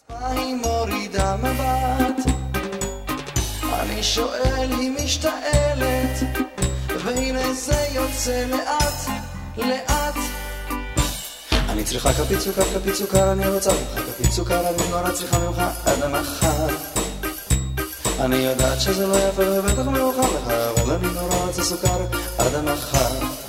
היא מורידה מבט, אני שואל היא משתעלת, והנה זה יוצא לאט לאט. אני צריכה כפית סוכר, אני רוצה ממך כפית סוכר, אני נורא צריכה ממך עד המחר. אני יודעת שזה לא יפה ובטח מאוחר לך, אבל אני נורא רוצה סוכר עד המחר.